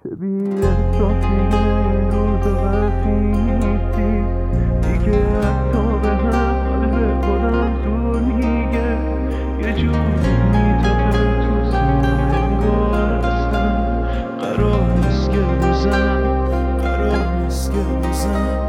چه بی‌احساسی این روز وقتی نیستی دیگه، حتی به هم قلب خودم زور میگه، یه جوری میتپه تو سینه انگار اصلا قرار نیست که بزن.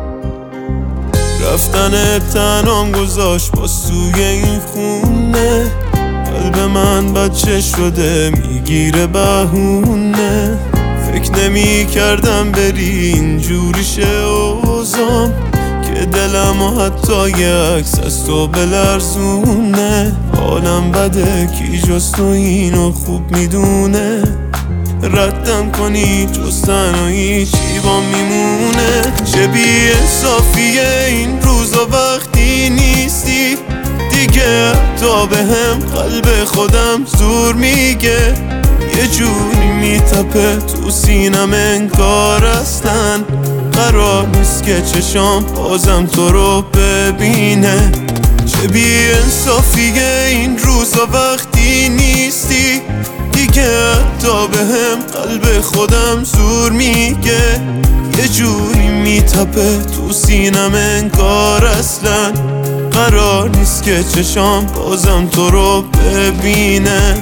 رفتن تنام گذاشت با سوی این خونه، قلب من بچه شده میگیره بهونه. فکر نمی کردم بری اینجوری شه اوزام، که دلم و حتی یه عکس از تو بلرزونه. حالم بده کی جز تو اینو خوب میدونه، ردم کنی جز تنهایی چی با میمونه. چه بی انصافیه این روزا وقتی نیستی دیگه، تا به هم قلب خودم زور میگه، یه جوری میتپه تو سینم انگار اصلا قرار نیست که چشام بازم تو رو ببینه. چه بی انصافیه این روزا وقتی نیستی دیگه، تا به هم قلب خودم زور میگه، یه جوری میتپه تو سینم انگار اصلا قرار نیست که چشام بازم تو رو ببینه.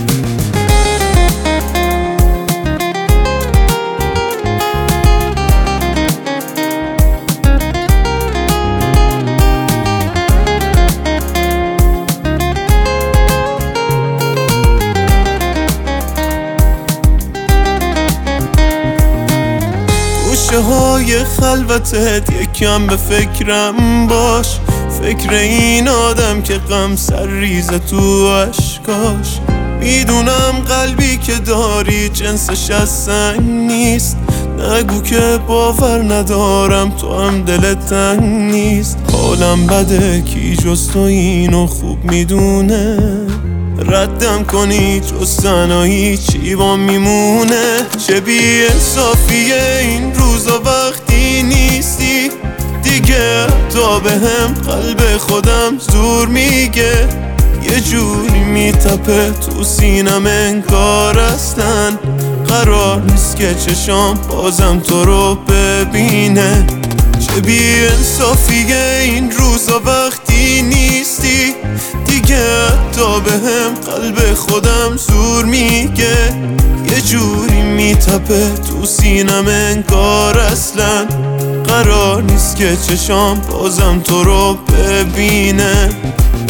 گوشه های خلوتت یکم به فکرم باش، فکر این آدم که غم سر ریزه تو اشکاش. میدونم قلبی که داری جنسش از سنگ نیست، نگو که باور ندارم تو هم دلت تنگ نیست. حالم بده کی جز تو اینو خوب میدونه، ردم کنی جز تنهایی چی با میمونه. چه بی انصافیه این روزا وقتی نیستی دیگه، تا به هم قلب خودم زور میگه، یه جوری میتپه تو سینم انگار اصلا قرار نیست که چشام بازم تو رو ببینه. چه بی انصافیه این روزا وقتی نیستی دیگه، تا به هم قلب خودم زور میگه، یه جوری میتپه تو سینم انگار اصلا قرار نیست که چشام بازم تو رو ببینه.